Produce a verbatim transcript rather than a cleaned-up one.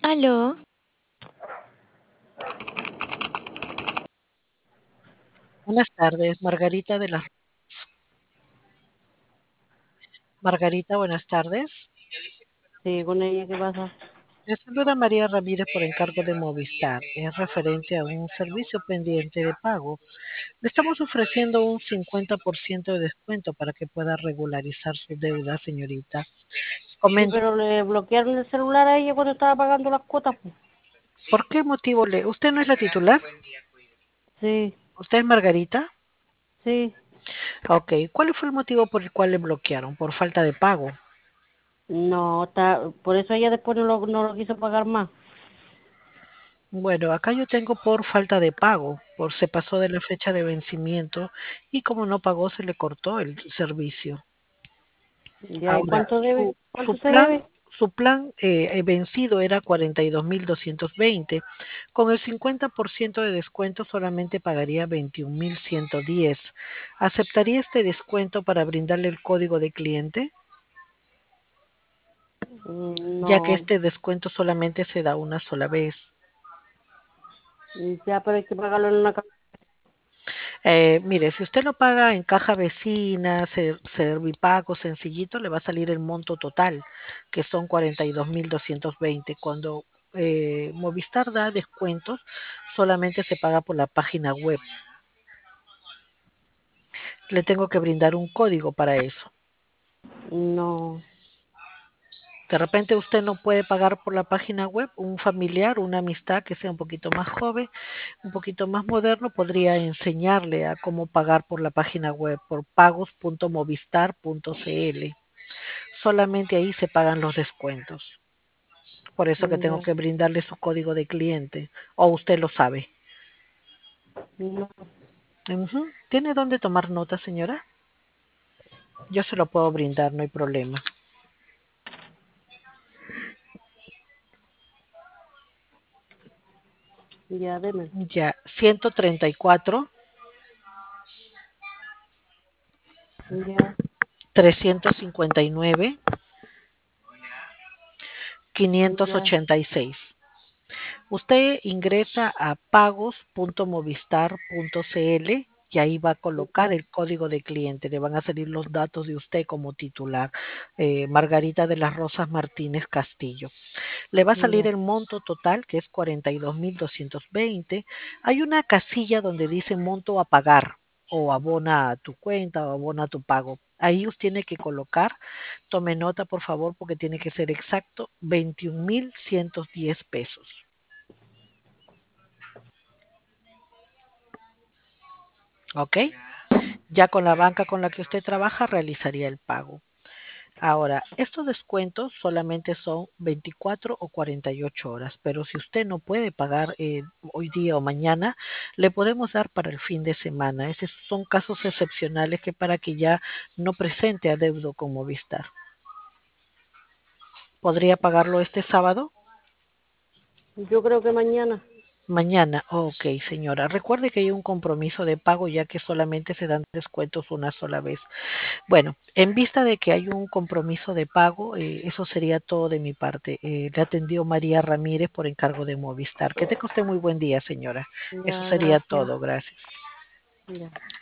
Aló, Buenas tardes, Margarita de las Margarita, buenas tardes. Sí, con ella, ¿qué pasa? Le saluda María Ramírez por encargo de Movistar. Es referente a un servicio pendiente de pago. Le estamos ofreciendo un cincuenta por ciento de descuento para que pueda regularizar su deuda, señorita. Sí, Comento, pero le bloquearon el celular a ella cuando estaba pagando las cuotas, pues. ¿por qué motivo le... ¿Usted no es la titular? Sí, ¿Usted es Margarita? sí. Ok, ¿cuál fue el motivo por el cual le bloquearon? ¿Por falta de pago? No, está, por eso ella después no lo, no lo quiso pagar más. Bueno, acá yo tengo por falta de pago, por se pasó de la fecha de vencimiento y como no pagó se le cortó el servicio. Ya, ¿y Ahora, cuánto debe? su, su ¿Cuánto se plan, debe? su plan eh, eh, vencido era cuarenta y dos mil doscientos veinte. Con el cincuenta por ciento de descuento solamente pagaría veintiún mil ciento diez. ¿Aceptaría este descuento para brindarle el código de cliente? Mm, Ya que no, este descuento solamente se da una sola vez. ya, pero hay que pagarlo en una... ca- Eh, mire, si usted lo paga en caja vecina, Ser- Servipago, sencillito, le va a salir el monto total, que son cuarenta y dos mil doscientos veinte. Cuando eh, Movistar da descuentos, solamente se paga por la página web. Le tengo que brindar un código para eso. No, De repente usted no puede pagar por la página web, un familiar, una amistad que sea un poquito más joven, un poquito más moderno, podría enseñarle a cómo pagar por la página web, por pagos punto movistar punto cl. Solamente ahí se pagan los descuentos. Por eso que tengo ya, que brindarle su código de cliente. O usted lo sabe. no, Ujú. ¿Tiene dónde tomar nota, señora? Yo se lo puedo brindar, no hay problema. ya, deme. Ya, ciento treinta y cuatro, Ya, trescientos cincuenta y nueve, quinientos ya, ochenta y seis. Usted ingresa a pagos punto movistar punto cl y ahí va a colocar ya, el código de cliente. Le van a salir los datos de usted como titular, eh, Margarita de las Rosas Martínez Castillo. Le va a salir ya, el monto total, que es cuarenta y dos mil doscientos veinte. Hay una casilla donde dice monto a pagar o abona a tu cuenta o abona a tu pago. Ahí usted tiene que colocar, tome nota por favor porque tiene que ser exacto, veintiún mil ciento diez pesos. ¿Ok? Ya con la banca con la que usted trabaja realizaría el pago. Ahora, estos descuentos solamente son veinticuatro o cuarenta y ocho horas, pero si usted no puede pagar eh, hoy día o mañana, le podemos dar para el fin de semana. Esos son casos excepcionales que para que ya no presente adeudo con Movistar. ¿Podría pagarlo este sábado? yo creo que mañana. Mañana, ok, señora. Recuerde que hay un compromiso de pago ya que solamente se dan descuentos una sola vez. Bueno, en vista de que hay un compromiso de pago, eh, eso sería todo de mi parte. Eh, le atendió María Ramírez por encargo de Movistar. Que tenga usted muy buen día, señora. Eso Ya, sería gracias. todo. Gracias. Ya.